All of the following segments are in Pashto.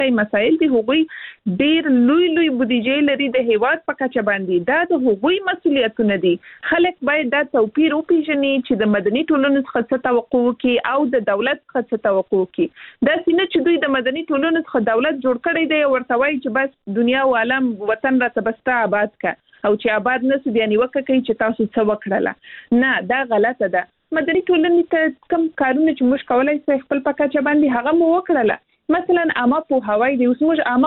مسایل دي هغوی ډیر لوی بودیجې لري د هیواد په کچه باندې. دا د هغوی مسولیتونه دي. خلک باید دا توپیر وپیژني چې د مدني ټولنې څخه څه توقع وکړي او د دولت څخه څه توقع وکړي. دا څنګه چې دوی د مدني ټولنې څخه دولت جوړ کړی دی ورته وایي چې بس دنیا او عالم وطن راته بسته آباد کا او چې آباد نسو بیا نیوکه کوي چې تاسو څه وکړله. نه، دا غلطه ده. مدني ټولنې ته کوم کارونه چې موږ کولای شو خپل په کچه باندې هغه مو وکړله. مثلا عامه پوهاوی دی. اوس موږ عامه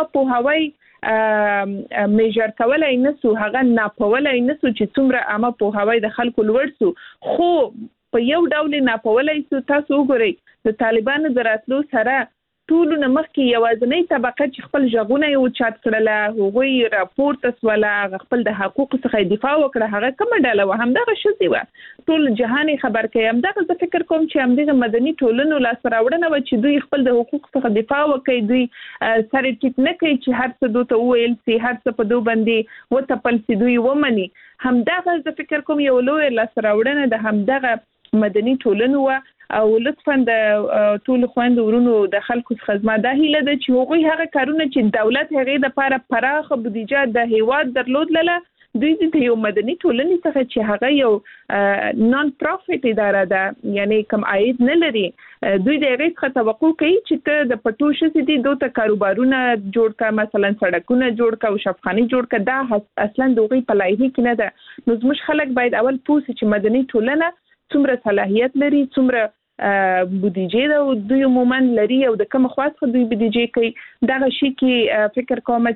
پوهاوی میجر کولای نسو، هغه ناپولای نسو چې څومره عامه پوهاوی د خلکو لوړ سو، خو په یو ډول ناپولای سو. تاسو وګورئ د طالبانو د راتلو سره ټولو نه مخکې یوازینۍ طبقه چې خپل ژغونه یې اوچت کړله، هغوی راپورته سوله، خپل د حقوقو څخه دفاع وکړه. هغه کومه ډله وه؟ همدغه ښځې وه. ټول جهان یې خبر کوي. همدغه زه فکر کوم چې همدغه مدني ټولنو لاسته راوړنه وه چې دوی خپل د حقوقو څخه دفاع وکړي. دوی سر ټیټ نه کوي چې هر څه دوی ته وویل سي، هر څه په دوی باندې وتپل سي، دوی ومني. همدغه زه فکر کوم یو لوی لاسته راوړنه د همدغه مدني ټولنو وه. او لطفاً د ټول خويندو ورونو د خلکو څخه زما دا هیله ده چې هغوی هغه کارونه چې دولت هغه د لپاره پراخه بودیجه د هیواد درلود لاله، دوی د یو مدني ټولنې څخه چې هغه یو نان پروفیټ اداره ده، یعنی کم عاید نه لري، دوی د هغه څخه توقع کوي چې ته د پټو شې دي دوی ته کاروبارونه جوړ کا، مثلا سړکونه جوړ کا او شفخاني جوړ کا. دا اصلا دوی په لایحه کې نه ده. نو زموږ خلک باید اول پوه شي چې مدني ټولنه څومره صلاحیت لري، څومره بودیجه ده دوی عموما لري او د کوم خواص خو دوی بودیجه کوي. دغه شي کې فکر کوم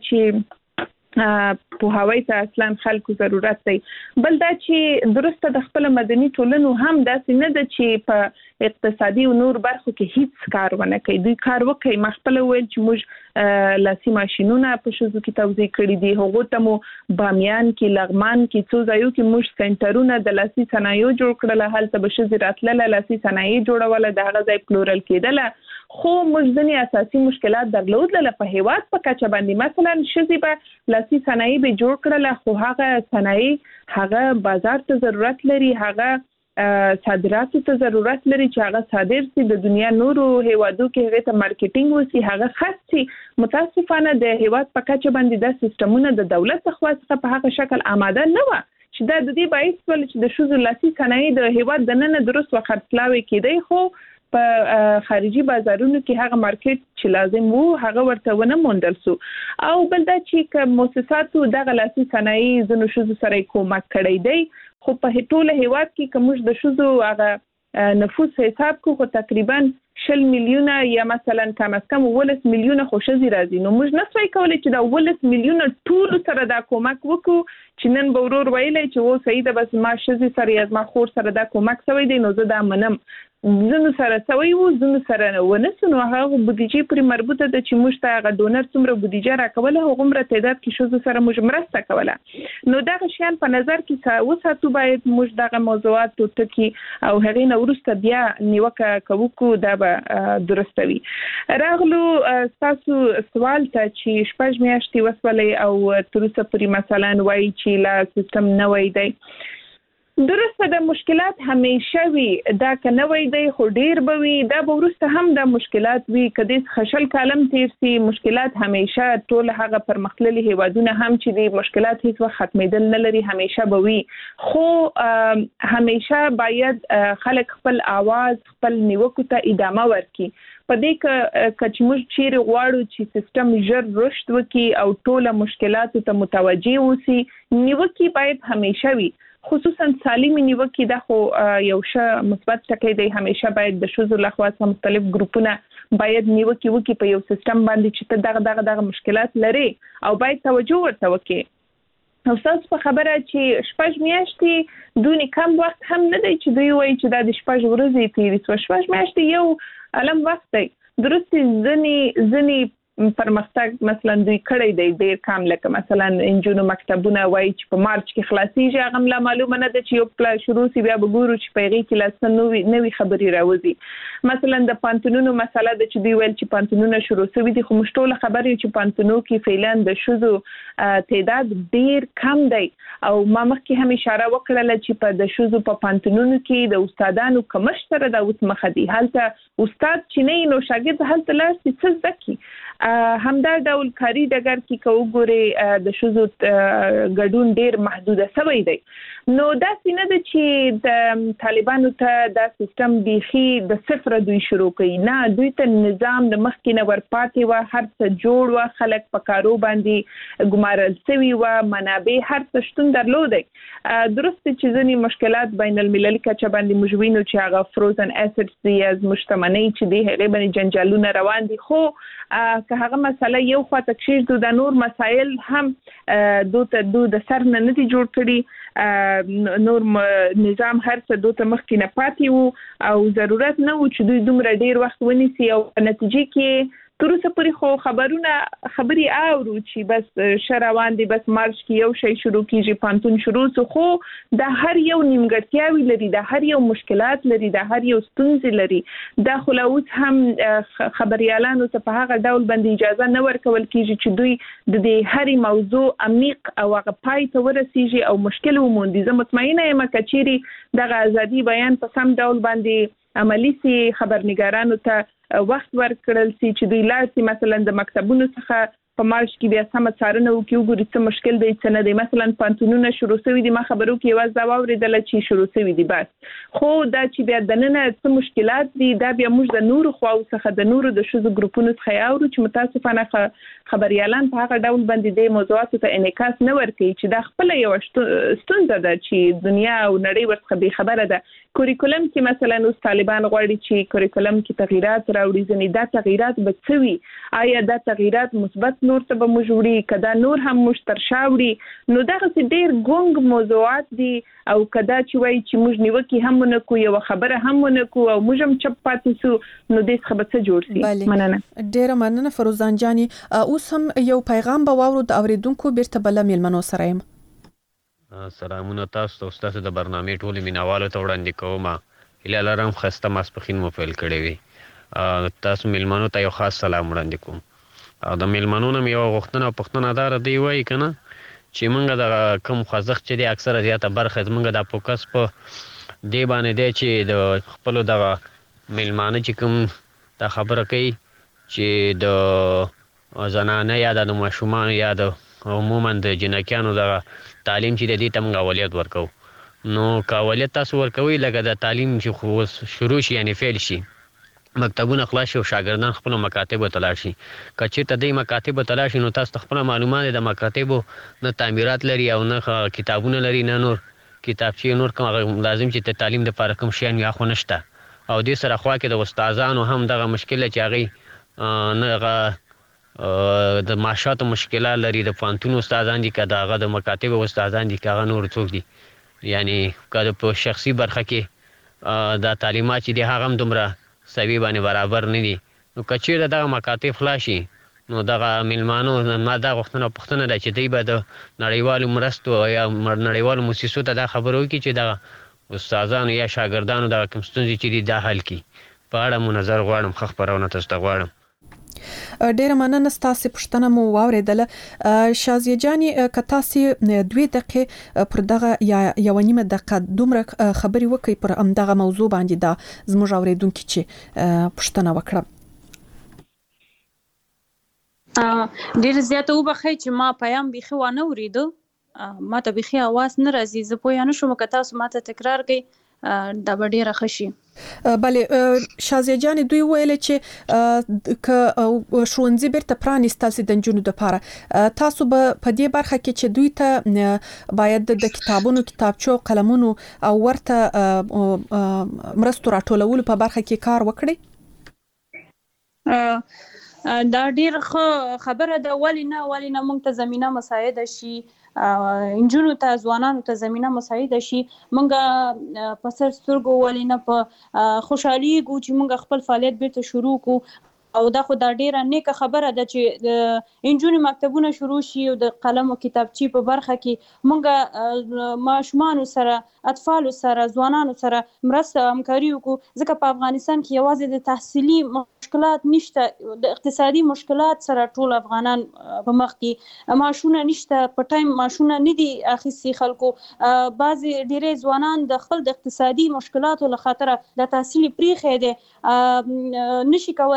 چې پوهاوی ته اصلا خلکو ضرورت دی. بل دا چې درسته د خپل مدني ټولنو هم داسې نه ده چې په اقتصادي او نور برخو کې هیڅ کار ونه کوي. دوی کار وکړي. ما خپل ویل چې موږ لاسي ماشینونه په شوزو کې توزیع کړي دي. هغه ته مو بامیان کې، لغمان کې، څو ځایو کې موږ سنټرونه د لاسي صنایعو جوړ کړل. هلته به شوزي راتلله لاسي صنایع جوړول، د هغه ځای پلورل کېدله. خو موږ ځینې اساسي مشکلات درلودل په هیواد په کچه باندې. مثلا شوزي به لاسي صنایع به جوړ کړل، خو هغه صنایع هغه بازار ته ضرورت لري، هغه صادراتو ته ضرورت لري چې هغه صادر سي، د دنیا نورو هیوادو کې هغه ته مارکیټینګ وسی، هغه خاص سي. متاسفانه د هیواد په کچه باندې د سیستمونو د دولت څخه په هغه شکل آماده نه و چې دا د دې باعث ول چې د شوزو لاسي صنایع د هیواد د نن درست وخرڅلاوي کېدی، خو په خارجي بازارونو کې هغه مارکیټ چې لازم وو هغه ورته ونه موندل سو. او بل دا چې کوم مؤسساتو د غلاسي صنایع زنو شوزو سره کومک کړی دی، خو په ټوله هیواد کې کوم د شوزو هغه نفوس حساب کو تقریبا 20 میلیونه یا مثلا کم از کم 18 میلیونه خوشزي راځي. نو موږ نسوي کولای چې دا 18 میلیونه ټول سره دا کومک وکړو چې نن به ورور ویلې چې و سید بس ما شزي سره یا ما خور سره دا کومک سوی دی. نو زه دا منم زنو سره سوی وو، زنو سره ونسو. نو هغه بودیجه پرې مربوطه ده چې موږ ته هغه ډونر څومره بودیجه راکوله هغه عمره تعداد کې شوزو سره موږ مرسته کوله. نو دا شیان په نظر کې وساتو. باید موږ دغه موضوعات ټکی او هغه نو ورسته بیا نیوکه کوو دا درسته وي. راغلو تاسو سوال ته چې شپږ میاشتې وسولې او تر اوسه پرې مثلا وایي چې لا سیستم نه وای دی. درسته د مشکلات همیشه وي، دا کنه وای دی خو ډیر به وي، دا به ورسته هم د مشکلات وي. کدي خشل کالم تیر سي مشکلات همیشه ټول هغه پرمختللي هیوادونه هم چې دي مشکلات هیڅ وخت ختمېدل نه لري، همیشه به وي. خو همیشه باید خلک خپل आवाज خپل نیوکو ته ادامه ورکړي. په دې کې چې موږ چیرې غواړو چې سیستم ژر رشد وکړي او ټول مشکلاتو ته متوجه اوسي، نیوکي باید همیشه وي. خصوصا سالمي نیوکي دا خو یو ښه مثبت ټکی دی. همیشه باید د شوزو لخوا مختلف ګروپونه باید نیوکي وکړي په یو سیستم باندې چې ته دغه مشکلات لري او باید توجه ورته وکړي. او تاسو په خبره چې شپږ میاشتې دوی کم وخت هم نه دی چې دوی وایي چې دا د شپږ ورځې تیرې سو. شپږ میاشتې یو علم وخت دی. درست ځنی پرمختګ مثلا دوی کړی دی ډیر کم، لکه مثلا انجونو مکتبونه وایي چې په مارچ کې خلاصيږي. هغه ملا معلومه نه ده چې یو پلا شروع سی بیا به ګورو چې پیغې کې لاس نوې خبري راوځي. مثلا د پانتونونو مسله ده چې دوی ویل چې پانتونونه شروع شوي دي، خو مشټوله خبرې چې پانتونو کې فعلا د شوزو تعداد ډیر کم دی. او ما مخکې هم اشاره وکړه چې په د شوزو په پانتونونو کې د استادانو کمښت سره د اوس مخه دي. هلته استاد چې نه نو شاګرد هلته لاس څه ځکه همدا ډول کاري ډګر کې کوګوري د شوزو ګډون ډیر محدوده شوی دی. نو دا څنګه ده چې د طالبانو ته دا سیستم بيخي د صفر دوی شروع کړي نه، دوی ته نظام د مخکې نه ورپاتې و، هر څه جوړ و، خلک په کارو باندې ګمارل شوي و، منابع هر څه شتون درلودي. درسته چې ځینې مشکلات بین المللي کچه باندې موجوینو چې هغه فروزن اسیدز دي از مشتمنۍ چې دی هغه باندې جنجالونه روان دي، خو که هغه مسله یو خواته کېږي د نور مسایل هم د سر نه دي جوړ کړي. نور نظام هر څه دوته مخکې نه پاتې وو او ضرورت نه و چې دوی دومره ډیر وخت ونیسي او نتیجې کې تر اوسه پورې خو خبري اورو چې بس شروان دي، بس مارچ کې یو شی شروع کیږي، پانتون شروع سو، خو د هر یو نیمګړتیاوي لري، د هر یو مشکلات لري، د هر یو ستونزې لري. دا خلاوت هم خبريالانو ته په هغه ډول باندې اجازه نه ورکول کیږي چې دوی د هر موضوع عمیق او هغه پای ته ورسیږي او مشکل وموندي. زه مطمئنه یم کچيري دغه ازادي بیان په سم ډول باندې عملی سي، خبرنګارانو ته وخت ورکړل سي چې دوی لاسي مثلا د مکتبونو څخه په مارچ کې بیا سم څارنه وکړي، وګوري څه مشکل دی څه نه دی. مثلا پانتونونه شروع شوي دي، ما خبرو کې یوازې دا واورېدله چې شروع شوي دي، بس خو دا چې بیا دننه څه مشکلات دي دا بیا موږ د نورو خواو څخه د نورو د ښځو ګروپونو څخه اورو چې متاسفانه خبريالان په هغه ډول باندې د موضوعاتو ته انعکاس نه ورکوي چې دا خپل یو ستونزه ده چې دنیا او نړۍ ورڅخه بې خبره ده. کوریکولم کې مثلا اوس طالبان غواړي چې کوریکولم کې تغیرات راوړي، ځنې دا تغیرات به څه وي؟ آیا دا تغیرات مثبت نور ته به موږ وړي کدا نور هم موږ تر شا وړي؟ نو دغه ډېر ګونګ موضوعات دي او کدا چې وایي چې موږ نیوکې هم ونه کوو، یو خبره هم ونه کوو او موږ هم چپ پاتې سو، نو دې څخه به څه جوړ شي؟ مننه. ډېره مننه فروزان جاني. اوس هم یو پیغام به واورو د اوریدونکو بیرته بل میلمنو سره یم. سلامونه تاسو ته، تاسو د برنامې ټول مینوالو ته وړاندې کوم. هیله لرم خسته ماسپښین مو پیل کړی وي. تاسو میلمنو ته یو خاص سلام وړاندې کوم. او د میلمنو نه یو غوښتنه او پوښتنه دار دی وایي کنه چې موږ د کوم خوځښت چې دی اکثره زیاته برخه موږ د فوکس په دی باندې دی چې د خپل د میلمانه چې کوم د خبره کوي چې د زنانه یا د ماشومان یا د عموما د جنکیانو د تعلیم چې د دې ته موږ اولویت ورکو. نو که اولویت تاسو ورکوئ لکه د تعلیم چې خو شروع شي یعنی فعل شي، مکتبونه خلاص شي او شاګردان خپل مکاتبو ته لاړ شي، که چېرته دوی مکاتبو ته لاړ شي نو تاسو ته خپله معلومات د مکاتبو نه تعمیرات لري او نه کتابونه لري، نه نور کتابچې نور کوم لازم چې د تعلیم دپاره کوم شیان یا خو نشته. او دې سره خوا کې د استادانو هم دغه مشکل چې هغوی نه هغه د معاشاتو مشکلات لري، د پوهنتون استادان دي که د هغه د مکاتبو استادان دي که هغه نور څوک دي، یعنی که په شخصي برخه کې دا تعلیمات چې دي هغه هم دومره سوي باندې برابر نه دي. نو که چېرته دغه مکاتب خلاص شي نو دغه میلمانو ما دا پوښتنه ده چې دوی به د نړیوالو مرستو یا نړیوالو موسسو ته دا خبره وکړي چې دغه استادانو یا شاګردانو دغه کوم ستونزې چې دي دا حل کړي. په اړه مو نظر غواړم، ښه خپرونه تاسو ته غواړم. ډیره مننه، ستاسو پوښتنه مو واورېدله. شازیه جاني که تاسو 2 دقیقې پر دغه یا یو نیمه دقیقه دومره خبرې وکړئ پر همدغه موضوع باندې، دا زموږ اوریدونکو چې پوښتنه وکړه. ډیر زیاته وبخښئ چې ما پیام بيخي وانه اوریدو، ما ته بيخي आवाज نه راځي، زه پوه نه شوم. که تاسو ما ته تکرار کړئ دا به ډیره ښه شي. بله شازیه جاني، دوی ویل چې که ښوونځي بیرته پرانیستل سي د نجونو لپاره، تاسو به په دې برخه کې چې دوی ته باید د کتابونو، کتابچو، قلمونو او ورته مرستو راټولولو په برخه کې کار وکړي؟ دا ډیر ښه خبره ده. ولې نه موږ ته زمینه مساعده شي، انجونو ته ځوانانو ته زمینه مساعده شي. موږ په سر سترګو ولې نه په خوشحاليږو چې موږ خپل فعالیت بیرته شروع کو. او دا خو دا ډیره نیکه خبره ده چې د انجونو مکتبونه شروع شي او د قلم او کتابچې په برخه کې موږ ماشومان سره، اطفال سره، ځوانانو سره مرسته همکاري وکړو. ځکه په افغانستان کې یوازې د تحصیلي مشکلات نشته، د اقتصادي مشکلات سره ټول افغانان په مخ کې، معاشونه نشته، په ټایم معاشونه نه دي اخیستي خلکو. بعضې ډیری ځوانان د خپل د اقتصادي مشکلاتو له خاطره د تحصیل پریښی دی، نشي کولی چې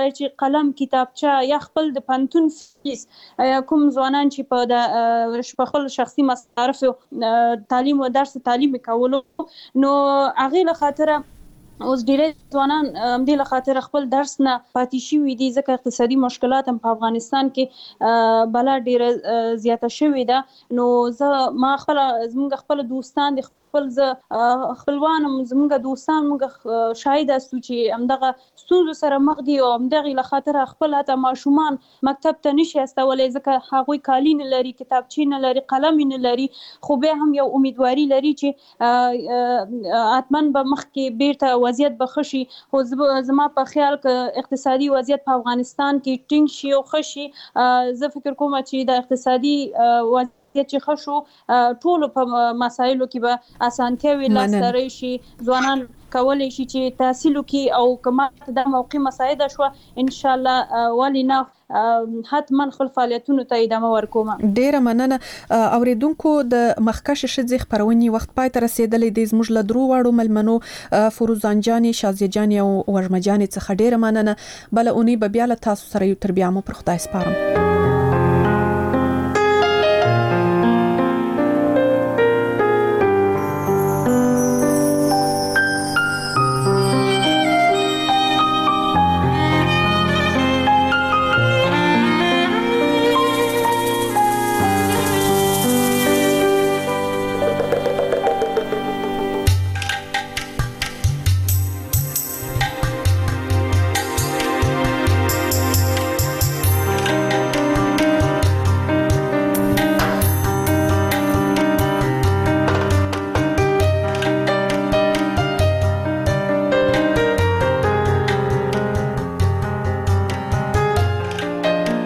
قلم کتابچه یا خپل د پانتون فیس کوم ځوانان چې په د خپل شخصي مصارف تعلیم او درس تعلیم کولو نو هغه له خاطر اوس ډېر ځوانان د له خاطر خپل درس نه پاتې شوي دي ځکه اقتصادي مشکلات هم په افغانستان کې بلا ډېر زیاته شوې ده نو ما زموږ خپل دوستان د خپل خپلوان زموږ دوستان موږ شاهد اسو چې همدغه ستونزو سره مخ دي او همدغه له خاطر خپل اته ماشومان مکتب ته نشي استولای ځکه هغوی کالی نه لري کتابچې نه لري قلم نه لري خو به هم یو امیدواري لري چې اتمن به مخ کې بیرته وضعیت بخشي خو زما په خیال کې اقتصادي وضعیت په افغانستان کې ټینګ شي او خشي زه فکر کوم چې د اقتصادي وضعیت چې خشو ټول په مسایلو کې به اسانتیاوي لاسته راشي ځوانان کولای شي چې تحصیل وکړي او کما د موقع مساعده شو ان شاء الله ولینا حتما خپل فعالیتونو ته ادامه ورکوم. ډیره مننه اوریدونکو د مخکش شذ خبرونی وخت پای ته رسیدلې د زموږ له درو واړو ملمنو فروزان جاني شازیه جاني او ورمجاني څخه ډیره مننه بل اونې به بیا له تاسو سره یو تر بیا مو پر خدای سپارم.